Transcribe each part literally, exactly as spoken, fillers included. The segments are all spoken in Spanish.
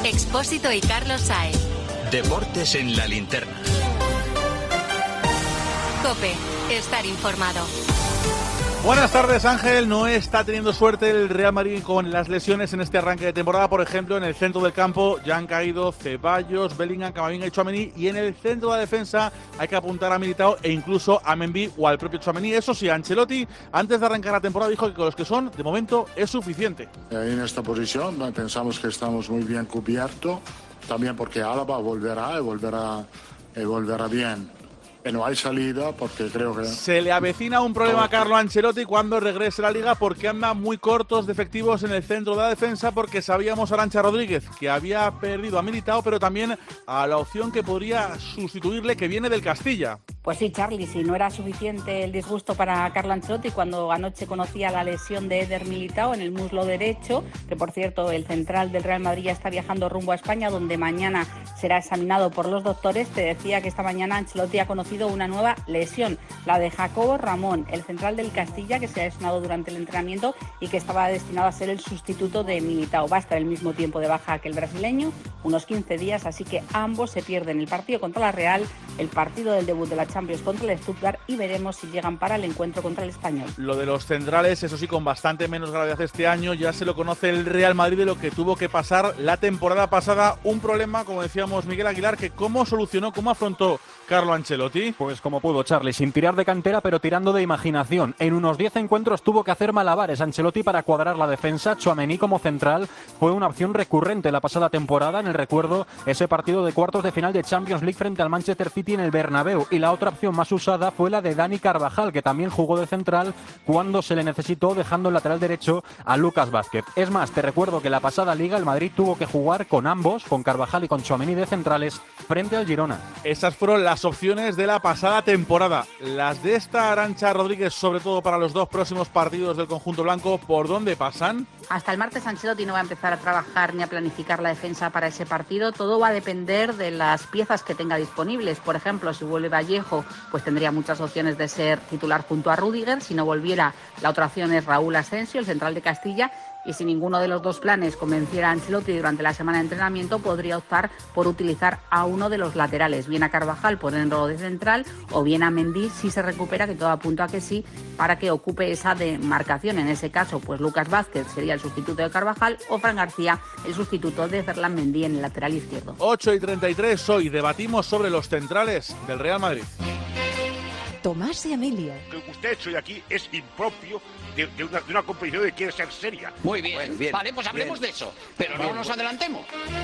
Expósito y Carlos Saez. Deportes en la linterna. COPE. Estar informado. Buenas tardes, Ángel. No está teniendo suerte el Real Madrid con las lesiones en este arranque de temporada. Por ejemplo, en el centro del campo ya han caído Ceballos, Bellingham, Camavinga y Tchouaméni. Y en el centro de la defensa hay que apuntar a Militao e incluso a Mendy o al propio Tchouaméni. Eso sí, Ancelotti, antes de arrancar la temporada, dijo que con los que son, de momento, es suficiente. En esta posición pensamos que estamos muy bien cubiertos. También porque Álava volverá y volverá, y volverá bien. No hay salida porque creo que... Se le avecina un problema a Carlo Ancelotti cuando regrese a la Liga porque anda muy cortos de efectivos en el centro de la defensa, porque sabíamos a Arantxa Rodríguez que había perdido a Militao, pero también a la opción que podría sustituirle, que viene del Castilla. Pues sí, Charly, si no era suficiente el disgusto para Carlo Ancelotti cuando anoche conocía la lesión de Eder Militao en el muslo derecho, que por cierto el central del Real Madrid ya está viajando rumbo a España, donde mañana será examinado por los doctores. Te decía que esta mañana Ancelotti ha conocido una nueva lesión, la de Jacobo Ramón, el central del Castilla, que se ha lesionado durante el entrenamiento y que estaba destinado a ser el sustituto de Militao. Va a estar el mismo tiempo de baja que el brasileño, unos quince días, así que ambos se pierden el partido contra la Real, el partido del debut de la Champions contra el Stuttgart y veremos si llegan para el encuentro contra el Español. Lo de los centrales, eso sí, con bastante menos gravedad este año, ya se lo conoce el Real Madrid de lo que tuvo que pasar la temporada pasada. Un problema, como decíamos Miguel Aguilar, que cómo solucionó, cómo afrontó Carlo Ancelotti. Pues como pudo, Charly, sin tirar de cantera, pero tirando de imaginación. En unos diez encuentros tuvo que hacer malabares Ancelotti para cuadrar la defensa. Tchouaméni como central fue una opción recurrente la pasada temporada. En el recuerdo, ese partido de cuartos de final de Champions League frente al Manchester City en el Bernabéu. Y la otra opción más usada fue la de Dani Carvajal, que también jugó de central cuando se le necesitó, dejando el lateral derecho a Lucas Vázquez. Es más, te recuerdo que la pasada Liga el Madrid tuvo que jugar con ambos, con Carvajal y con Tchouaméni de centrales, frente al Girona. Esas fueron las opciones de la pasada temporada. Las de esta Arantxa Rodríguez, sobre todo para los dos próximos partidos del conjunto blanco, ¿por dónde pasan? Hasta el martes Ancelotti no va a empezar a trabajar ni a planificar la defensa para ese partido. Todo va a depender de las piezas que tenga disponibles. Por ejemplo, si vuelve Vallejo, pues tendría muchas opciones de ser titular junto a Rüdiger. Si no volviera, la otra opción es Raúl Asensio, el central de Castilla. Y si ninguno de los dos planes convenciera a Ancelotti durante la semana de entrenamiento, podría optar por utilizar a uno de los laterales, bien a Carvajal ponerlo de central o bien a Mendy si se recupera, que todo apunta a que sí, para que ocupe esa demarcación. En ese caso, pues Lucas Vázquez sería el sustituto de Carvajal o Fran García el sustituto de Ferland Mendy en el lateral izquierdo. ocho y treinta y tres, hoy debatimos sobre los centrales del Real Madrid. Tomás y Emilio. Lo que usted ha hecho hoy aquí es impropio de, de, una, de una competición que quiere ser seria. Muy bien, bueno, bien vale, pues hablemos bien de eso, pero bien, no nos adelantemos.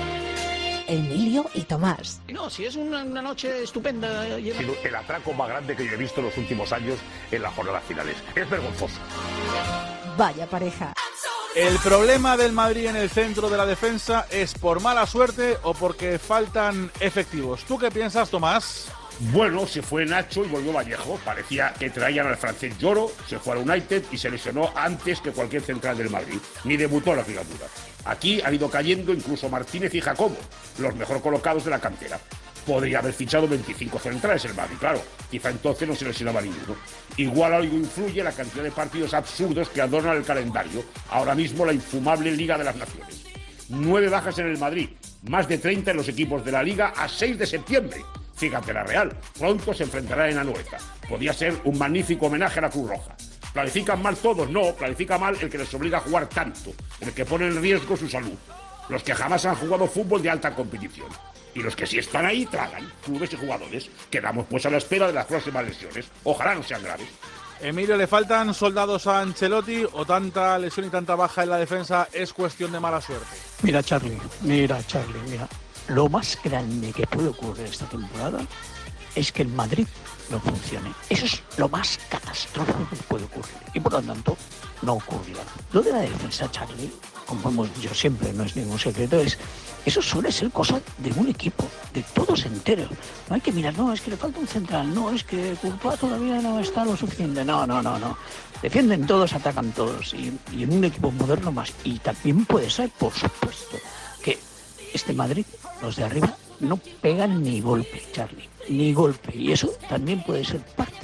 Emilio y Tomás. No, si es una, una noche estupenda. Ha sido el atraco más grande que yo he visto en los últimos años en las jornadas finales. Es vergonzoso. Vaya pareja. ¿El problema del Madrid en el centro de la defensa es por mala suerte o porque faltan efectivos? ¿Tú qué piensas, Tomás? Bueno, se fue Nacho y volvió Vallejo. Parecía que traían al francés Lloro, se fue al United y se lesionó antes que cualquier central del Madrid. Ni debutó la criatura. Aquí han ido cayendo incluso Martínez y Jacobo, los mejor colocados de la cantera. Podría haber fichado veinticinco centrales el Madrid, claro. Quizá entonces no se lesionaba ninguno. Igual algo influye la cantidad de partidos absurdos que adornan el calendario. Ahora mismo la infumable Liga de las Naciones. Nueve bajas en el Madrid, más de treinta en los equipos de la Liga a seis de septiembre. Fíjate la Real, pronto se enfrentará en Anoeta. Podría ser un magnífico homenaje a la Cruz Roja. ¿Planifican mal todos? No, planifica mal el que les obliga a jugar tanto, el que pone en riesgo su salud. Los que jamás han jugado fútbol de alta competición. Y los que sí están ahí tragan, clubes y jugadores. Quedamos pues a la espera de las próximas lesiones. Ojalá no sean graves. Emilio, ¿le faltan soldados a Ancelotti o tanta lesión y tanta baja en la defensa es cuestión de mala suerte? Mira, Charly, mira, Charly, mira. Lo más grande que puede ocurrir esta temporada es que el Madrid no funcione. Eso es lo más catastrófico que puede ocurrir. Y por lo tanto, no ocurrirá. Lo de la defensa, Charly, como hemos dicho siempre, no es ningún secreto, es eso suele ser cosa de un equipo, de todos enteros. No hay que mirar, no, es que le falta un central, no, es que Courtois todavía no está lo suficiente. No, no, no, no. Defienden todos, atacan todos. Y, y en un equipo moderno más. Y también puede ser, por supuesto, que este Madrid, los de arriba, no pegan ni golpe, Charly, ni golpe. Y eso también puede ser parte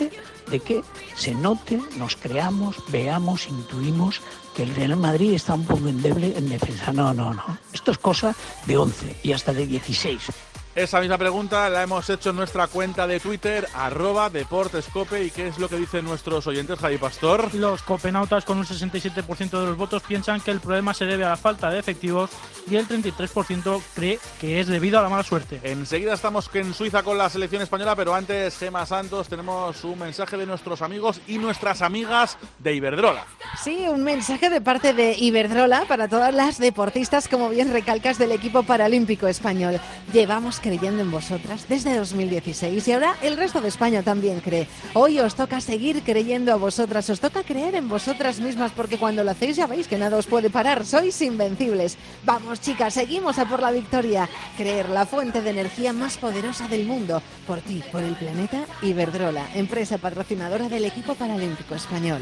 de que se note, nos creamos, veamos, intuimos que el Real Madrid está un poco endeble en defensa. No, no, no. Esto es cosa de once y hasta de dieciséis. Esa misma pregunta la hemos hecho en nuestra cuenta de Twitter, arroba deportescope. ¿Y qué es lo que dicen nuestros oyentes, Javi Pastor? Los copenautas, con un sesenta y siete por ciento de los votos, piensan que el problema se debe a la falta de efectivos y el treinta y tres por ciento cree que es debido a la mala suerte. Enseguida estamos en Suiza con la selección española, pero antes, Gemma Santos, tenemos un mensaje de nuestros amigos y nuestras amigas de Iberdrola. Sí, un mensaje de parte de Iberdrola para todas las deportistas, como bien recalcas, del equipo paralímpico español. Llevamos creyendo en vosotras desde dos mil dieciséis y ahora el resto de España también cree. Hoy os toca seguir creyendo a vosotras, os toca creer en vosotras mismas, porque cuando lo hacéis ya veis que nada os puede parar, sois invencibles. Vamos, chicas, seguimos a por la victoria. Creer, la fuente de energía más poderosa del mundo. Por ti, por el planeta. Iberdrola, empresa patrocinadora del equipo paralímpico español.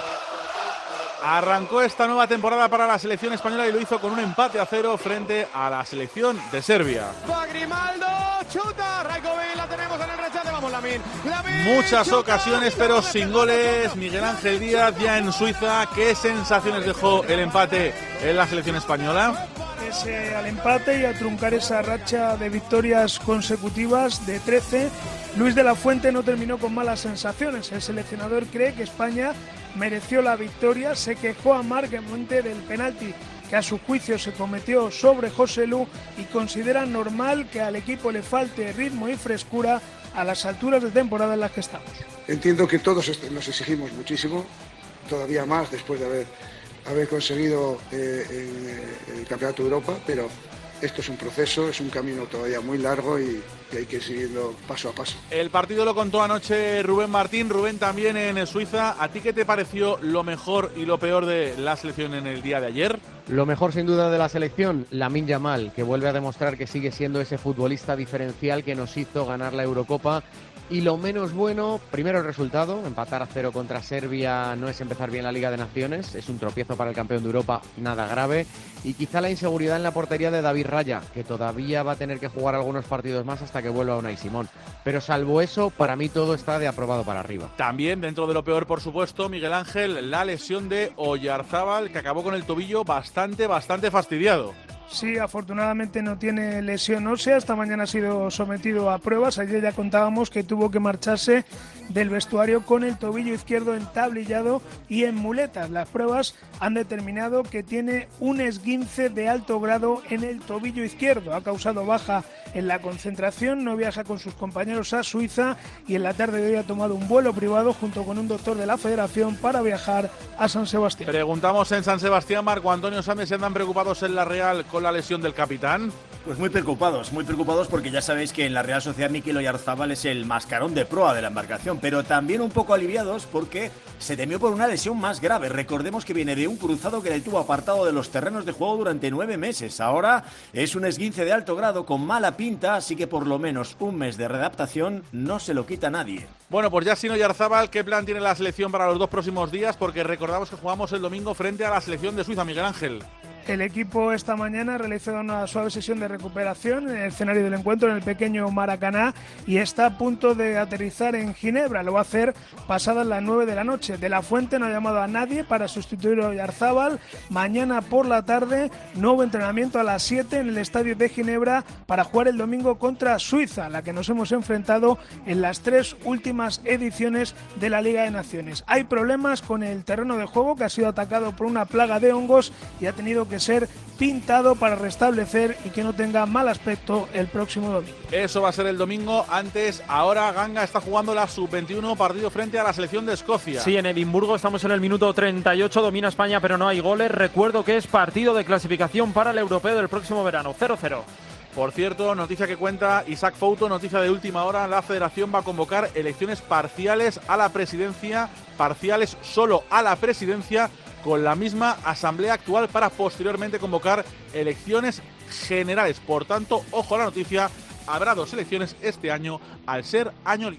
Arrancó esta nueva temporada para la selección española y lo hizo con un empate a cero frente a la selección de Serbia. Va Grimaldo, chuta, Raikovic, la tenemos en el rechace, vamos Lamin. Lamin Muchas chuta, ocasiones, pero sin goles. Miguel Ángel Díaz ya en Suiza. ¿Qué sensaciones dejó el empate en la selección española? Ese al empate y a truncar esa racha de victorias consecutivas de trece. Luis de la Fuente no terminó con malas sensaciones. El seleccionador cree que España mereció la victoria. Se quejó a Marc Monte del penalti que a su juicio se cometió sobre Joselu y considera normal que al equipo le falte ritmo y frescura a las alturas de temporada en las que estamos. Entiendo que todos nos exigimos muchísimo, todavía más después de haber, haber conseguido eh, el, el Campeonato de Europa, pero esto es un proceso, es un camino todavía muy largo y, y hay que ir siguiendo paso a paso. El partido lo contó anoche Rubén Martín. Rubén, también en Suiza. ¿A ti qué te pareció lo mejor y lo peor de la selección en el día de ayer? Lo mejor sin duda de la selección, Lamine Yamal, que vuelve a demostrar que sigue siendo ese futbolista diferencial que nos hizo ganar la Eurocopa. Y lo menos bueno, primero el resultado, empatar a cero contra Serbia no es empezar bien la Liga de Naciones, es un tropiezo para el campeón de Europa, nada grave. Y quizá la inseguridad en la portería de David Raya, que todavía va a tener que jugar algunos partidos más hasta que vuelva Unai Simón. Pero salvo eso, para mí todo está de aprobado para arriba. También, dentro de lo peor, por supuesto, Miguel Ángel, la lesión de Oyarzábal, que acabó con el tobillo bastante, bastante fastidiado. Sí, afortunadamente no tiene lesión ósea. Esta mañana ha sido sometido a pruebas. Ayer ya contábamos que tuvo que marcharse del vestuario con el tobillo izquierdo entablillado y en muletas. Las pruebas han determinado que tiene un esguince de alto grado en el tobillo izquierdo. Ha causado baja en la concentración, no viaja con sus compañeros a Suiza y en la tarde de hoy ha tomado un vuelo privado junto con un doctor de la Federación para viajar a San Sebastián. Preguntamos en San Sebastián, Marco Antonio Sámez, si andan preocupados en la Real con la lesión del capitán. Pues muy preocupados, muy preocupados porque ya sabéis que en la Real Sociedad Mikel Oyarzábal es el mascarón de proa de la embarcación, pero también un poco aliviados porque se temió por una lesión más grave. Recordemos que viene de un cruzado que le tuvo apartado de los terrenos de juego durante nueve meses. Ahora es un esguince de alto grado con mala pinta, así que por lo menos un mes de readaptación no se lo quita nadie. Bueno, pues ya sin Oyarzábal, ¿qué plan tiene la selección para los dos próximos días? Porque recordamos que jugamos el domingo frente a la selección de Suiza, Miguel Ángel. El equipo esta mañana realizó una suave sesión de recuperación en el escenario del encuentro en el pequeño Maracaná y está a punto de aterrizar en Ginebra. Lo va a hacer pasadas las nueve de la noche. De la Fuente no ha llamado a nadie para sustituir a Oyarzábal. Mañana por la tarde, nuevo entrenamiento a las siete en el estadio de Ginebra para jugar el domingo contra Suiza, la que nos hemos enfrentado en las tres últimas ediciones de la Liga de Naciones. Hay problemas con el terreno de juego, que ha sido atacado por una plaga de hongos y ha tenido que ser pintado para restablecer y que no tenga mal aspecto el próximo domingo. Eso va a ser el domingo. Antes, ahora Ganga está jugando la sub veintiuno, partido frente a la selección de Escocia. Sí, en Edimburgo estamos en el minuto treinta y ocho, domina España pero no hay goles. Recuerdo que es partido de clasificación para el europeo del próximo verano, cero cero. Por cierto, noticia que cuenta Isaac Fouto, noticia de última hora, la Federación va a convocar elecciones parciales a la presidencia, parciales solo a la presidencia, con la misma asamblea actual para posteriormente convocar elecciones generales. Por tanto, ojo a la noticia, habrá dos elecciones este año al ser año olímpico.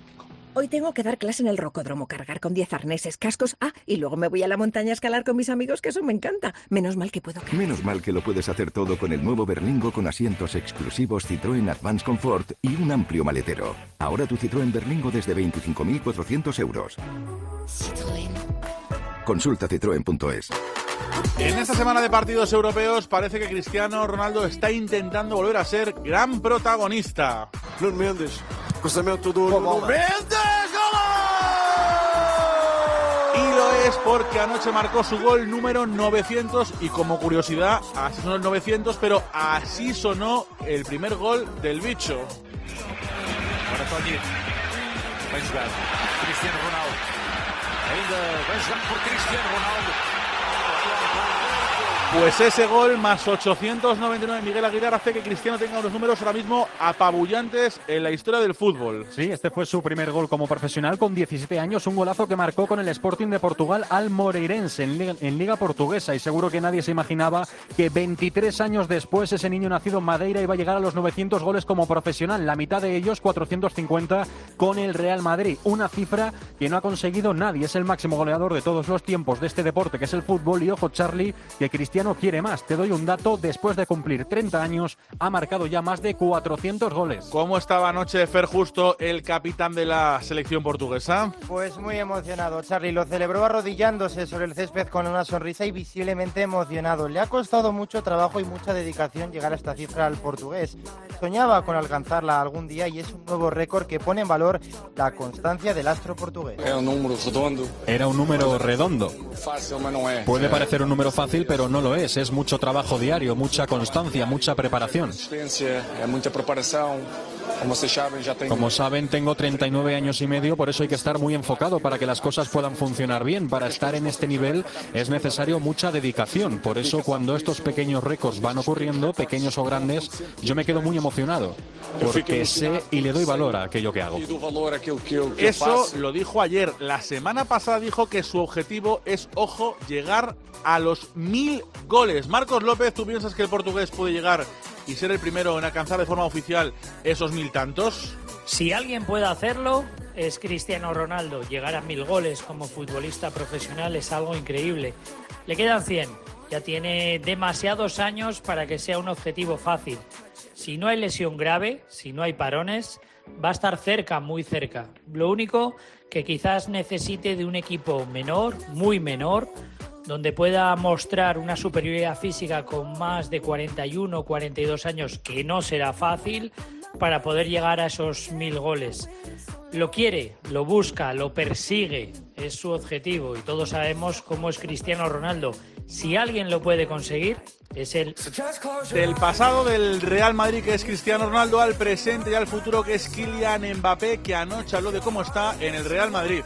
Hoy tengo que dar clase en el rocódromo, cargar con diez arneses, cascos. Ah, y luego me voy a la montaña a escalar con mis amigos, que eso me encanta. Menos mal que puedo... Menos mal que lo puedes hacer todo con el nuevo Berlingo con asientos exclusivos Citroën Advance Comfort y un amplio maletero. Ahora tu Citroën Berlingo desde veinticinco mil cuatrocientos euros. Citroën. Consulta citroen punto es. En esta semana de partidos europeos parece que Cristiano Ronaldo está intentando volver a ser gran protagonista. Nuno Mendes, cruzamento do Nuno Mendes, Y lo es porque anoche marcó su gol número novecientos y como curiosidad, así sonó el novecientos, pero así sonó el primer gol del bicho. Agora Tony, vai jogar Cristiano Ronaldo, ainda vai jogar por Cristiano Ronaldo. Pues ese gol más ochocientos noventa y nueve Miguel Aguilar hace que Cristiano tenga unos números ahora mismo apabullantes en la historia del fútbol. Sí, este fue su primer gol como profesional con diecisiete años, un golazo que marcó con el Sporting de Portugal al Moreirense en Liga, en Liga Portuguesa, y seguro que nadie se imaginaba que veintitrés años después ese niño nacido en Madeira iba a llegar a los novecientos goles como profesional, la mitad de ellos cuatrocientos cincuenta con el Real Madrid, una cifra que no ha conseguido nadie. Es el máximo goleador de todos los tiempos de este deporte que es el fútbol, y ojo Charlie, que Cristiano no quiere más. Te doy un dato: después de cumplir treinta años ha marcado ya más de cuatrocientos goles. ¿Cómo estaba anoche Fer Justo, el capitán de la selección portuguesa? Pues muy emocionado, Charlie. Lo celebró arrodillándose sobre el césped con una sonrisa y visiblemente emocionado. Le ha costado mucho trabajo y mucha dedicación llegar a esta cifra al portugués. Soñaba con alcanzarla algún día y es un nuevo récord que pone en valor la constancia del astro portugués. Era un número redondo. Era un número redondo. Puede parecer un número fácil, pero no lo es. Es mucho trabajo diario, mucha constancia, mucha preparación. Mucha preparación. Como saben, tengo treinta y nueve años y medio, por eso hay que estar muy enfocado para que las cosas puedan funcionar bien. Para estar en este nivel es necesario mucha dedicación. Por eso, cuando estos pequeños récords van ocurriendo, pequeños o grandes, yo me quedo muy emocionado, porque sé y le doy valor a aquello que hago. Eso lo dijo ayer. La semana pasada dijo que su objetivo es, ojo, llegar a los mil goles. Marcos López, ¿tú piensas que el portugués puede llegar y ser el primero en alcanzar de forma oficial esos mil tantos? Si alguien puede hacerlo, es Cristiano Ronaldo. Llegar a mil goles como futbolista profesional es algo increíble. Le quedan cien. Ya tiene demasiados años para que sea un objetivo fácil. Si no hay lesión grave, si no hay parones, va a estar cerca, muy cerca. Lo único que quizás necesite de un equipo menor, muy menor, donde pueda mostrar una superioridad física con más de cuarenta y uno o cuarenta y dos años, que no será fácil, para poder llegar a esos mil goles. Lo quiere, lo busca, lo persigue, es su objetivo, y todos sabemos cómo es Cristiano Ronaldo. Si alguien lo puede conseguir, es él. Del pasado del Real Madrid, que es Cristiano Ronaldo, al presente y al futuro, que es Kylian Mbappé, que anoche habló de cómo está en el Real Madrid.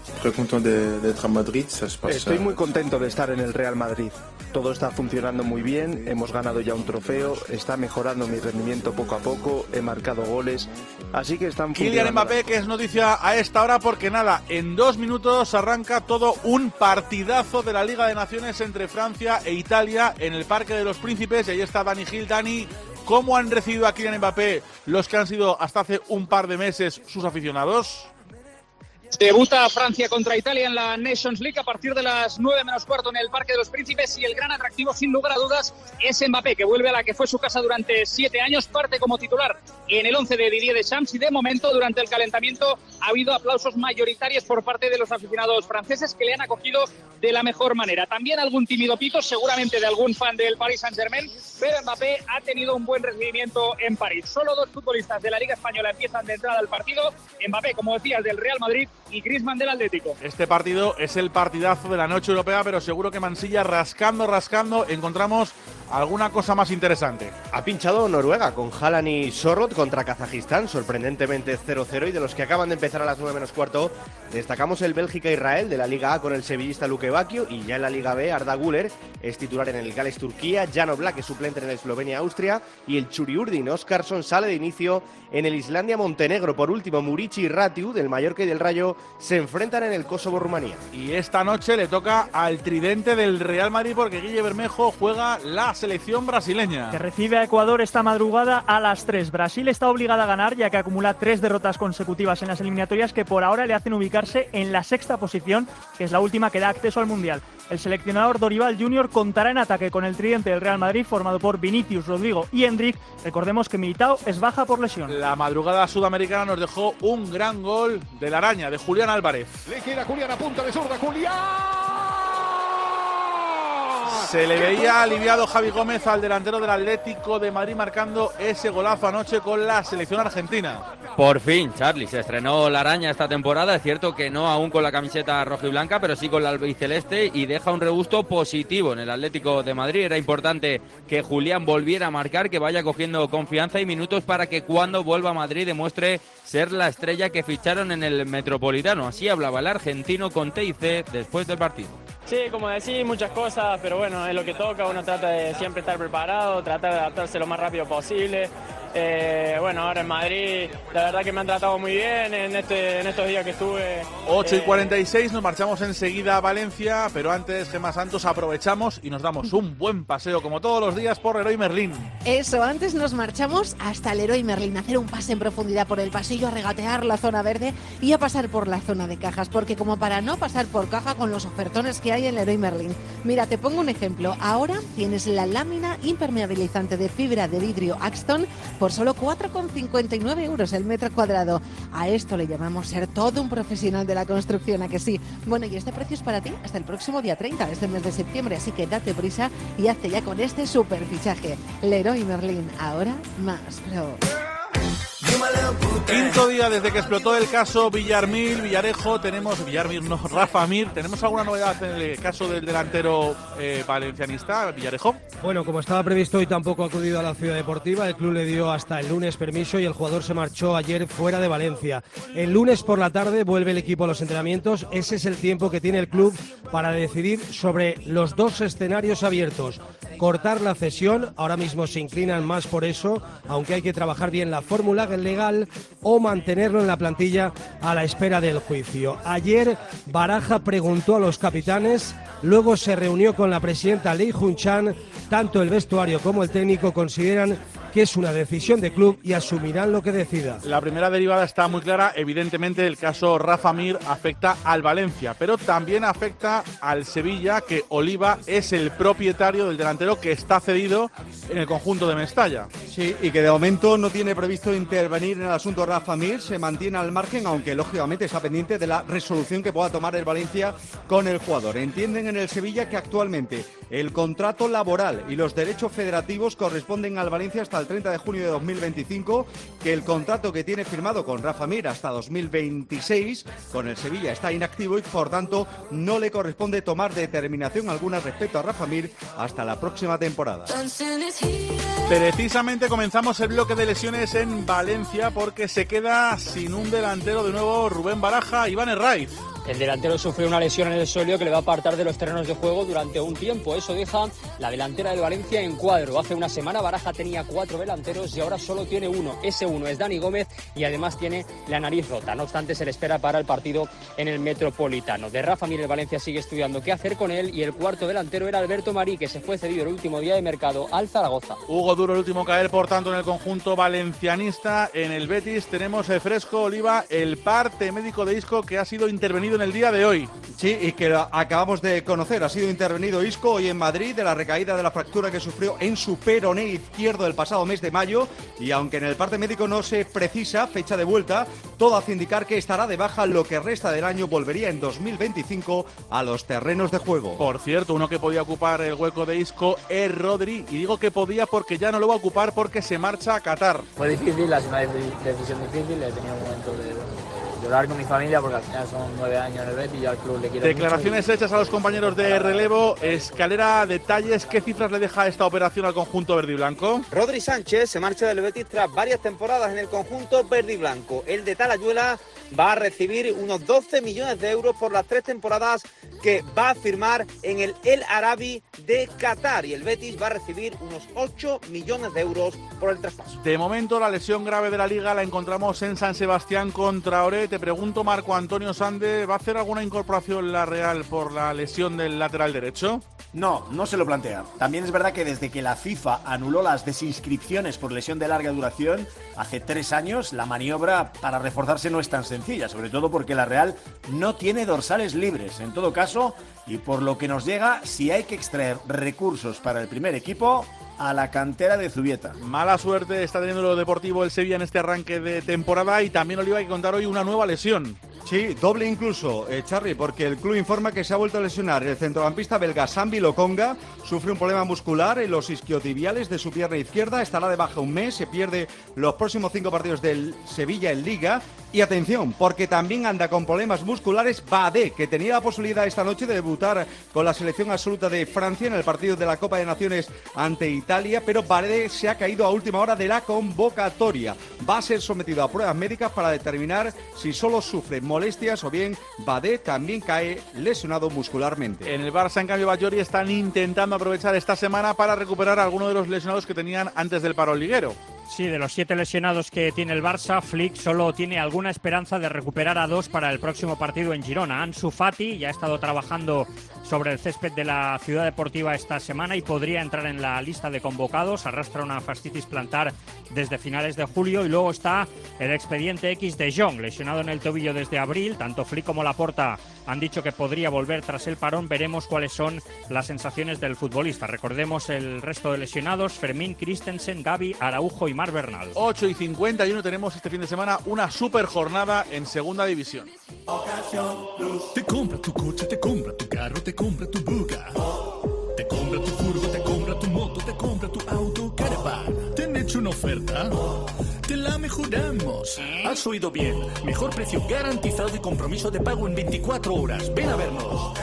Estoy muy contento de estar en el Real Madrid. Todo está funcionando muy bien, hemos ganado ya un trofeo, está mejorando mi rendimiento poco a poco, he marcado goles, así que están funcionando. Kylian Mbappé, que es noticia a esta hora porque nada, en dos minutos arranca todo un partidazo de la Liga de Naciones entre Francia e Italia en el Parque de los Príncipes, y ahí está Dani Gil. Dani, ¿cómo han recibido a Kylian Mbappé los que han sido hasta hace un par de meses sus aficionados? Debuta Francia contra Italia en la Nations League a partir de las nueve menos cuarto en el Parque de los Príncipes, y el gran atractivo, sin lugar a dudas, es Mbappé, que vuelve a la que fue su casa durante siete años, parte como titular en el once de Didier Deschamps, y de momento durante el calentamiento ha habido aplausos mayoritarios por parte de los aficionados franceses, que le han acogido de la mejor manera. También algún tímido pito, seguramente de algún fan del Paris Saint-Germain, pero Mbappé ha tenido un buen recibimiento en París. Solo dos futbolistas de la Liga Española empiezan de entrada al partido: Mbappé, como decías, del Real Madrid, y Griezmann del Atlético. Este partido es el partidazo de la noche europea, pero seguro que Mansilla, rascando, rascando, encontramos alguna cosa más interesante. Ha pinchado Noruega con Haaland y Sorloth contra Kazajistán, sorprendentemente cero cero, y de los que acaban de empezar a las nueve menos cuarto, destacamos el Bélgica-Israel de la Liga A con el sevillista Luke Bacchio, y ya en la Liga B, Arda Güler es titular en el Gales Turquía, Jan Oblak es suplente en el Eslovenia-Austria, y el Churiurdin Óskarsson sale de inicio en el Islandia-Montenegro. Por último, Murici y Ratiu del Mallorca y del Rayo se enfrentan en el Kosovo-Rumanía. Y esta noche le toca al tridente del Real Madrid, porque Guille Bermejo juega la la selección brasileña, que recibe a Ecuador esta madrugada a las tres. Brasil está obligada a ganar ya que acumula tres derrotas consecutivas en las eliminatorias que por ahora le hacen ubicarse en la sexta posición, que es la última que da acceso al Mundial. El seleccionador Dorival junior contará en ataque con el tridente del Real Madrid formado por Vinicius, Rodrigo y Endrick. Recordemos que Militao es baja por lesión. La madrugada sudamericana nos dejó un gran gol de la araña, de Julián Álvarez. Le queda Julián a punta de zurda, Julián. Se le veía aliviado Javi Gómez al delantero del Atlético de Madrid marcando ese golazo anoche con la selección argentina. Por fin, Charlie, se estrenó la araña esta temporada. Es cierto que no aún con la camiseta roja y blanca, pero sí con la albiceleste y deja un regusto positivo en el Atlético de Madrid. Era importante que Julián volviera a marcar, que vaya cogiendo confianza y minutos para que cuando vuelva a Madrid demuestre ser la estrella que ficharon en el Metropolitano. Así hablaba el argentino con T I C después del partido. Sí, como decís, muchas cosas, pero bueno, es lo que toca, uno trata de siempre estar preparado, tratar de adaptarse lo más rápido posible. Eh, bueno, ahora en Madrid, la verdad que me han tratado muy bien en, este, en estos días que estuve. ocho y cuarenta y seis, nos marchamos enseguida a Valencia, pero antes, Gemma Santos, aprovechamos y nos damos un buen paseo, como todos los días, por Leroy Merlin. Eso, antes nos marchamos hasta el Leroy Merlin, a hacer un pase en profundidad por el pasillo, a regatear la zona verde y a pasar por la zona de cajas, porque como para no pasar por caja con los ofertones que hay en Leroy Merlin. Mira, te pongo un ejemplo. Ahora tienes la lámina impermeabilizante de fibra de vidrio Axton por solo cuatro con cincuenta y nueve euros el metro cuadrado. A esto le llamamos ser todo un profesional de la construcción, ¿a que sí? Bueno, y este precio es para ti hasta el próximo día treinta, este mes de septiembre, así que date prisa y hazte ya con este super fichaje. Leroy Merlin, ahora más pro. Quinto día desde que explotó el caso Villarmil, Villarejo, tenemos, Villarmil no, Rafa Mir, ¿tenemos alguna novedad en el caso del delantero eh, valencianista, Villarejo? Bueno, como estaba previsto, hoy tampoco ha acudido a la ciudad deportiva, el club le dio hasta el lunes permiso y el jugador se marchó ayer fuera de Valencia. El lunes por la tarde vuelve el equipo a los entrenamientos, ese es el tiempo que tiene el club para decidir sobre los dos escenarios abiertos. Cortar la cesión, ahora mismo se inclinan más por eso, aunque hay que trabajar bien la fórmula legal, o mantenerlo en la plantilla a la espera del juicio. Ayer Baraja preguntó a los capitanes, luego se reunió con la presidenta Lei Jun-chan, tanto el vestuario como el técnico consideran que es una decisión de club y asumirán lo que decida. La primera derivada está muy clara, evidentemente el caso Rafa Mir afecta al Valencia, pero también afecta al Sevilla, que Oliva es el propietario del delantero que está cedido en el conjunto de Mestalla. Sí, y que de momento no tiene previsto intervenir en el asunto Rafa Mir, se mantiene al margen, aunque lógicamente está pendiente de la resolución que pueda tomar el Valencia con el jugador. Entienden en el Sevilla que actualmente el contrato laboral y los derechos federativos corresponden al Valencia hasta el treinta de junio de dos mil veinticinco, que el contrato que tiene firmado con Rafa Mir hasta dos mil veintiséis con el Sevilla está inactivo y por tanto no le corresponde tomar determinación alguna respecto a Rafa Mir hasta la próxima temporada. Precisamente comenzamos el bloque de lesiones en Valencia porque se queda sin un delantero de nuevo Rubén Baraja, Iván Herraiz. El delantero sufrió una lesión en el sóleo que le va a apartar de los terrenos de juego durante un tiempo. Eso deja la delantera del Valencia en cuadro. Hace una semana Baraja tenía cuatro delanteros y ahora solo tiene uno. Ese uno es Dani Gómez y además tiene la nariz rota. No obstante, se le espera para el partido en el Metropolitano. De Rafa Mir, el Valencia sigue estudiando qué hacer con él y el cuarto delantero era Alberto Marí, que se fue cedido el último día de mercado al Zaragoza. Hugo Duro, el último caer, por tanto, en el conjunto valencianista. En el Betis tenemos el fresco, Oliva, el parte médico de Isco que ha sido intervenido en el día de hoy. Sí, y que acabamos de conocer. Ha sido intervenido Isco hoy en Madrid de la recaída de la fractura que sufrió en su peroné izquierdo el pasado mes de mayo, y aunque en el parte médico no se precisa fecha de vuelta, todo hace indicar que estará de baja lo que resta del año. Volvería en dos mil veinticinco a los terrenos de juego. Por cierto, uno que podía ocupar el hueco de Isco es Rodri, y digo que podía porque ya no lo va a ocupar porque se marcha a Qatar. Fue difícil, ha sido una decisión difícil, he tenido un momento de llorar con mi familia porque al final son nueve años en el Betis y yo al club le quiero Declaraciones mucho y... hechas a los compañeros de relevo. Escalera, detalles, ¿qué cifras le deja esta operación al conjunto verde y blanco? Rodri Sánchez se marcha del Betis tras varias temporadas en el conjunto verde y blanco. El de Talayuela va a recibir unos doce millones de euros por las tres temporadas que va a firmar en el El Arabi de Qatar, y el Betis va a recibir unos ocho millones de euros por el traspaso. De momento la lesión grave de la Liga la encontramos en San Sebastián contra Oré. Te pregunto, Marco Antonio Sande, ¿va a hacer alguna incorporación la Real por la lesión del lateral derecho? No, no se lo plantea. También es verdad que desde que la FIFA anuló las desinscripciones por lesión de larga duración, hace tres años, la maniobra para reforzarse no es tan sencilla, sobre todo porque la Real no tiene dorsales libres. En todo caso, y por lo que nos llega, si hay que extraer recursos para el primer equipo, a la cantera de Zubieta. Mala suerte está teniendo lo deportivo el Sevilla en este arranque de temporada y también Oliva hay que contar hoy una nueva lesión. Sí, doble incluso, eh, Charly, porque el club informa que se ha vuelto a lesionar el centrocampista belga Sambi Lokonga, sufre un problema muscular en los isquiotibiales de su pierna izquierda, estará de baja un mes, se pierde los próximos cinco partidos del Sevilla en Liga. Y atención, porque también anda con problemas musculares Badé, que tenía la posibilidad esta noche de debutar con la selección absoluta de Francia en el partido de la Copa de Naciones ante Italia, pero Badé se ha caído a última hora de la convocatoria. Va a ser sometido a pruebas médicas para determinar si solo sufre molestias o bien Badé también cae lesionado muscularmente. En el Barça, en cambio, Batllori están intentando aprovechar esta semana para recuperar a algunos de los lesionados que tenían antes del paro liguero. Sí, de los siete lesionados que tiene el Barça, Flick solo tiene alguna esperanza de recuperar a dos para el próximo partido en Girona. Ansu Fati ya ha estado trabajando sobre el césped de la Ciudad Deportiva esta semana y podría entrar en la lista de convocados. Arrastra una fascitis plantar desde finales de julio. Y luego está el expediente X de Jong, lesionado en el tobillo desde abril. Tanto Flick como Laporta han dicho que podría volver tras el parón. Veremos cuáles son las sensaciones del futbolista. Recordemos el resto de lesionados: Fermín, Christensen, Gavi, Araujo y Mar Bernal. ocho y cincuenta y uno tenemos este fin de semana una super jornada en Segunda División. Te compra tu coche, te compra tu carro, te compra tu buga. Te compra tu furgo, te compra tu moto, te compra tu auto, caravan. ¿Te han hecho una oferta? Te la mejoramos. Has oído bien. Mejor precio garantizado y compromiso de pago en veinticuatro horas. Ven a vernos.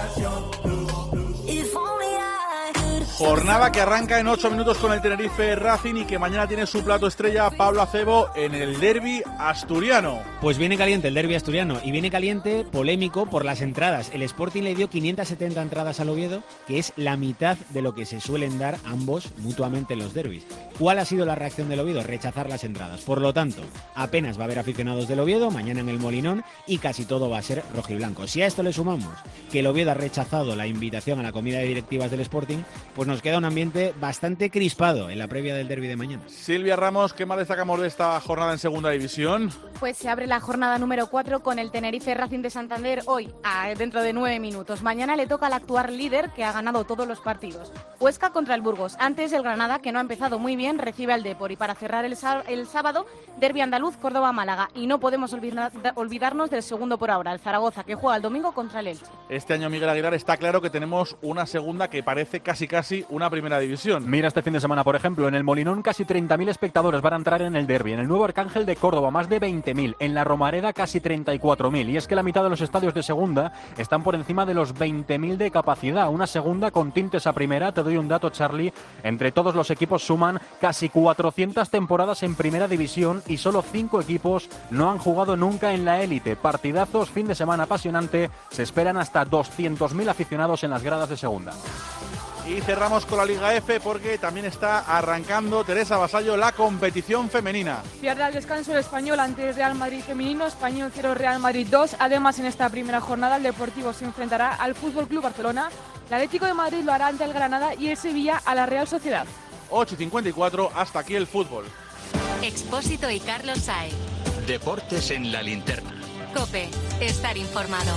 Jornada que arranca en ocho minutos con el Tenerife Racing y que mañana tiene su plato estrella Pablo Acebo en el derbi asturiano. Pues viene caliente el derbi asturiano y viene caliente, polémico por las entradas. El Sporting le dio quinientas setenta entradas al Oviedo, que es la mitad de lo que se suelen dar ambos mutuamente en los derbis. ¿Cuál ha sido la reacción del Oviedo? Rechazar las entradas. Por lo tanto, apenas va a haber aficionados del Oviedo mañana en el Molinón y casi todo va a ser rojiblanco. Si a esto le sumamos que el Oviedo ha rechazado la invitación a la comida de directivas del Sporting, pues nos queda un ambiente bastante crispado en la previa del derbi de mañana. Silvia Ramos, ¿qué más destacamos de esta jornada en Segunda División? Pues se abre la jornada número cuatro con el Tenerife Racing de Santander hoy, a, dentro de nueve minutos. Mañana le toca al actual líder que ha ganado todos los partidos. Huesca contra el Burgos. Antes el Granada, que no ha empezado muy bien, recibe al Depor. Y para cerrar el, el sábado, derbi andaluz, Córdoba-Málaga. Y no podemos olvidar, olvidarnos del segundo por ahora, el Zaragoza, que juega el domingo contra el Elche. Este año, Miguel Aguilar, está claro que tenemos una segunda que parece casi casi una primera división. Mira este fin de semana, por ejemplo, en el Molinón casi treinta mil espectadores van a entrar en el derbi. En el Nuevo Arcángel de Córdoba más de veinte mil. En la Romareda casi treinta y cuatro mil. Y es que la mitad de los estadios de segunda están por encima de los veinte mil de capacidad. Una segunda con tintes a primera. Te doy un dato, Charly. Entre todos los equipos suman casi cuatrocientas temporadas en primera división y solo cinco equipos no han jugado nunca en la élite. Partidazos, fin de semana apasionante. Se esperan hasta doscientos mil aficionados en las gradas de segunda. Y cerramos con la Liga F porque también está arrancando, Teresa Vasallo, la competición femenina. Pierde al descanso el Español ante el Real Madrid femenino, Español cero, Real Madrid dos. Además, en esta primera jornada el Deportivo se enfrentará al Fútbol Club Barcelona, el Atlético de Madrid lo hará ante el Granada y el Sevilla a la Real Sociedad. ocho y cincuenta y cuatro, hasta aquí el fútbol. Expósito y Carlos Saez. Deportes en la linterna. COPE, estar informado.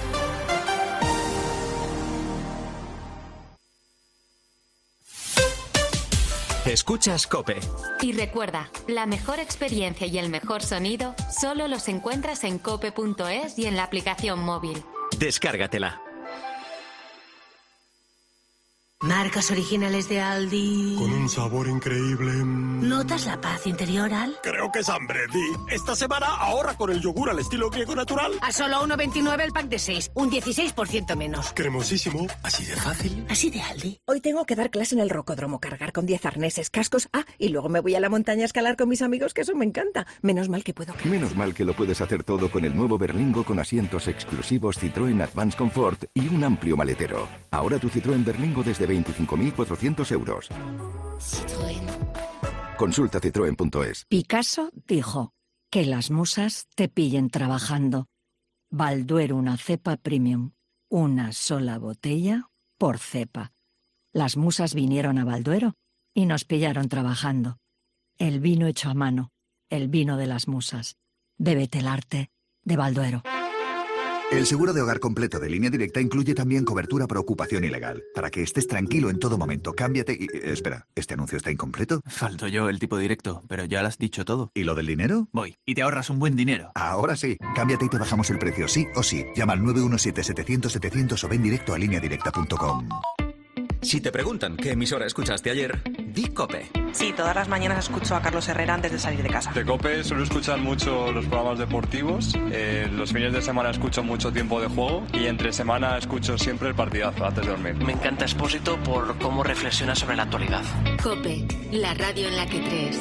Escuchas COPE. Y recuerda, la mejor experiencia y el mejor sonido solo los encuentras en cope punto es y en la aplicación móvil. Descárgatela. Marcas originales de Aldi. Con un sabor increíble. ¿Notas la paz interior, Al? Creo que es hambre, Di. Esta semana ahorra con el yogur al estilo griego natural. A solo uno veintinueve el pack de seis. Un dieciséis por ciento menos. Cremosísimo. Así de fácil. Así de Aldi. Hoy tengo que dar clase en el rocódromo, cargar con diez arneses, cascos. Ah, y luego me voy a la montaña a escalar con mis amigos, que eso me encanta. Menos mal que puedo... Menos mal que lo puedes hacer todo con el nuevo Berlingo con asientos exclusivos Citroën Advance Comfort y un amplio maletero. Ahora tu Citroën Berlingo desde veinticinco mil cuatrocientos euros. Citroën. Consulta citroen punto es. Picasso dijo que las musas te pillen trabajando. Balduero, una cepa premium. Una sola botella por cepa. Las musas vinieron a Balduero y nos pillaron trabajando. El vino hecho a mano, el vino de las musas. Bébete el arte de Balduero. El seguro de hogar completo de Línea Directa incluye también cobertura por ocupación ilegal. Para que estés tranquilo en todo momento, cámbiate y... Espera, ¿este anuncio está incompleto? Falto yo el tipo directo, pero ya lo has dicho todo. ¿Y lo del dinero? Voy, y te ahorras un buen dinero. Ahora sí. Cámbiate y te bajamos el precio, sí o sí. Llama al nueve uno siete, setecientos, setecientos o ven directo a línea directa punto com. Si te preguntan qué emisora escuchaste ayer, di COPE. Sí, todas las mañanas escucho a Carlos Herrera antes de salir de casa. De COPE suelo escuchar mucho los programas deportivos, eh, los fines de semana escucho mucho Tiempo de Juego y entre semana escucho siempre el partidazo antes de dormir. Me encanta Expósito por cómo reflexiona sobre la actualidad. COPE, la radio en la que crees.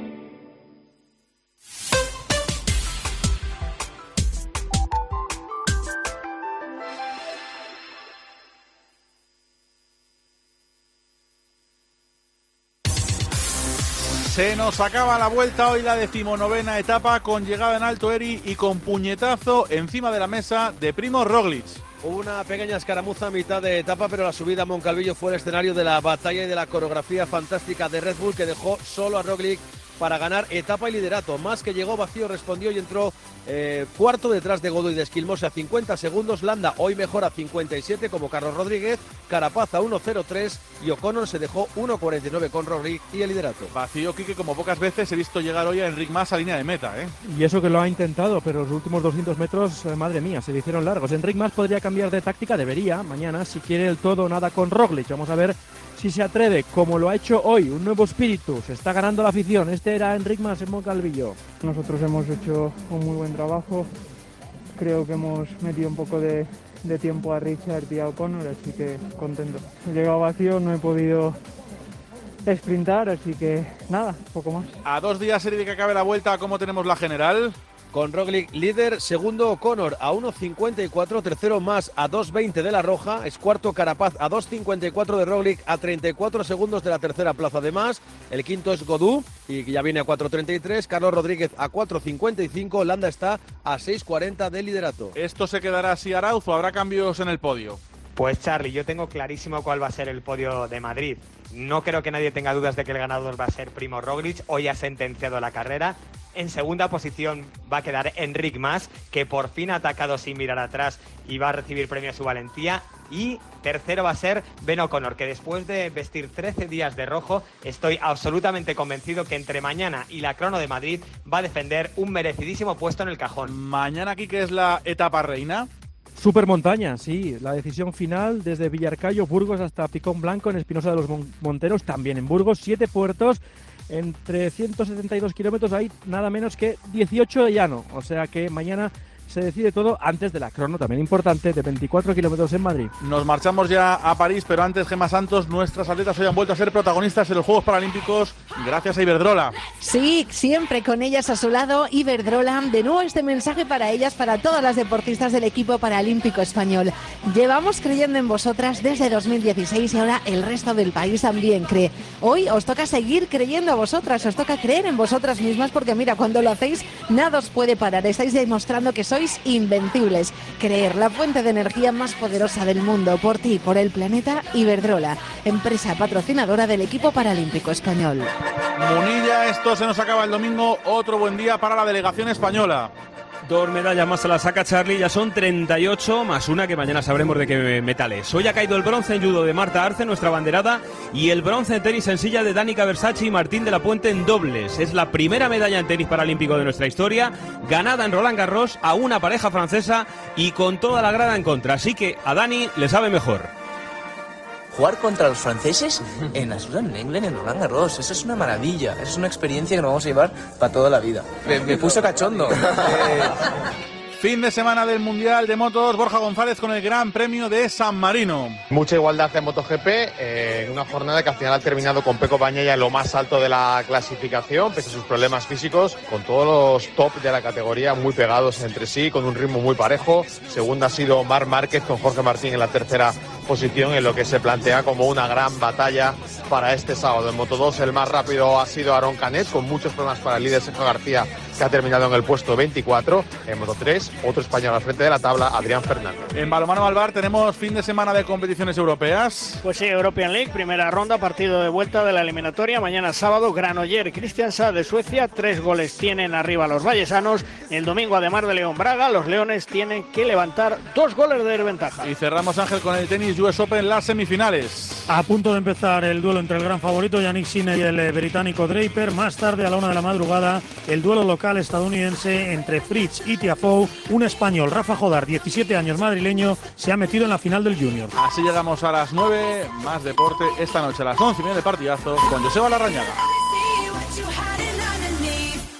Se nos acaba la vuelta hoy, la decimonovena etapa, con llegada en Alto Eri y con puñetazo encima de la mesa de Primož Roglič. Hubo una pequeña escaramuza a mitad de etapa, pero la subida a Moncalvillo fue el escenario de la batalla y de la coreografía fantástica de Red Bull, que dejó solo a Roglič para ganar etapa y liderato. Más que llegó vacío, respondió y entró eh, cuarto detrás de Godoy de Esquilmose a cincuenta segundos. Landa hoy mejor a cincuenta y siete como Carlos Rodríguez. Carapaz a uno cero tres y O'Connor se dejó uno cuarenta y nueve con Roglič y el liderato. Vacío, Quique, como pocas veces he visto llegar hoy a Enric Mas a línea de meta, ¿eh? Y eso que lo ha intentado, pero los últimos doscientos metros, eh, madre mía, se le hicieron largos. Enric Mas podría cambiar de táctica, debería, mañana, si quiere el todo o nada con Roglič. Vamos a ver si se atreve, como lo ha hecho hoy, un nuevo espíritu. Se está ganando la afición. Este era Enric Mas en Moncalvillo. Nosotros hemos hecho un muy buen trabajo. Creo que hemos metido un poco de, de tiempo a Richard y a O'Connor, así que contento. He llegado vacío, no he podido sprintar, así que nada, poco más. A dos días Eri de que acabe la vuelta, ¿cómo tenemos la general? Con Roglič líder, segundo O'Connor a uno cincuenta y cuatro, tercero Mas a dos veinte de la Roja, es cuarto Carapaz a dos cincuenta y cuatro de Roglič, a treinta y cuatro segundos de la tercera plaza de Mas, el quinto es Godú y ya viene a cuatro treinta y tres, Carlos Rodríguez a cuatro cincuenta y cinco, Landa está a seis cuarenta de liderato. ¿Esto se quedará así, Arauz, o habrá cambios en el podio? Pues Charly, yo tengo clarísimo cuál va a ser el podio de Madrid. No creo que nadie tenga dudas de que el ganador va a ser Primož Roglič. Hoy ha sentenciado la carrera. En segunda posición va a quedar Enric Mas, que por fin ha atacado sin mirar atrás y va a recibir premio a su valentía. Y tercero va a ser Ben O'Connor, que después de vestir trece días de rojo, estoy absolutamente convencido que entre mañana y la Crono de Madrid va a defender un merecidísimo puesto en el cajón. Mañana aquí, ¿qué es la etapa reina? Supermontaña, sí. La decisión final desde Villarcayo, Burgos hasta Picón Blanco, en Espinosa de los Monteros, también en Burgos. Siete puertos, entre ciento setenta y dos kilómetros hay nada menos que dieciocho de llano. O sea que mañana se decide todo antes de la crono, también importante, de veinticuatro kilómetros en Madrid. Nos marchamos ya a París, pero antes, Gemma Santos, nuestras atletas hoy han vuelto a ser protagonistas en los Juegos Paralímpicos gracias a Iberdrola. Sí, siempre con ellas a su lado, Iberdrola. De nuevo este mensaje para ellas, para todas las deportistas del equipo paralímpico español. Llevamos creyendo en vosotras desde dos mil dieciséis y ahora el resto del país también cree. Hoy os toca seguir creyendo a vosotras, os toca creer en vosotras mismas, porque mira, cuando lo hacéis, nada os puede parar. Estáis demostrando que sois invencibles. Creer, la fuente de energía más poderosa del mundo, por ti, por el planeta. Iberdrola, empresa patrocinadora del equipo paralímpico español. Munilla, esto se nos acaba el domingo. Otro buen día para la delegación española. Dos medallas más a la saca Charly, ya son treinta y ocho, más una que mañana sabremos de qué metales. Hoy ha caído el bronce en judo de Marta Arce, nuestra abanderada, y el bronce en tenis en silla de Danica Versace y Martín de la Puente en dobles. Es la primera medalla en tenis paralímpico de nuestra historia, ganada en Roland Garros a una pareja francesa y con toda la grada en contra. Así que a Dani le sabe mejor. Jugar contra los franceses en la Susan Lenglen, en Roland Garros, eso es una maravilla, eso es una experiencia que nos vamos a llevar para toda la vida. Me, me puso cachondo. Eh... Fin de semana del Mundial de Motos, Borja González con el Gran Premio de San Marino. Mucha igualdad en MotoGP, eh, en una jornada que al final ha terminado con Pecco Bagnaia en lo más alto de la clasificación, pese a sus problemas físicos, con todos los top de la categoría muy pegados entre sí, con un ritmo muy parejo. Segunda ha sido Marc Márquez con Jorge Martín en la tercera posición, en lo que se plantea como una gran batalla para este sábado. En Moto dos el más rápido ha sido Aarón Canet, con muchos problemas para el líder Sergio García que ha terminado en el puesto veinticuatro. En Moto tres, otro español al frente de la tabla, Adrián Fernández. En balonmano Malvar tenemos fin de semana de competiciones europeas. Pues sí, European League, primera ronda, partido de vuelta de la eliminatoria. Mañana sábado, Granoller, Kristianstad de Suecia, tres goles tienen arriba los vallesanos. El domingo, además de León Braga, los leones tienen que levantar dos goles de ventaja. Y cerramos, Ángel, con el tenis U S Open en las semifinales. A punto de empezar el duelo entre el gran favorito Yannick Sinner y el eh, británico Draper. Más tarde, a la una de la madrugada, el duelo local estadounidense entre Fritz y Tiafoe. Un español, Rafa Jodar, diecisiete años, madrileño, se ha metido en la final del Junior. Así llegamos a las nueve, más deporte esta noche a las once y media de partidazo con Joseba Larrañaga.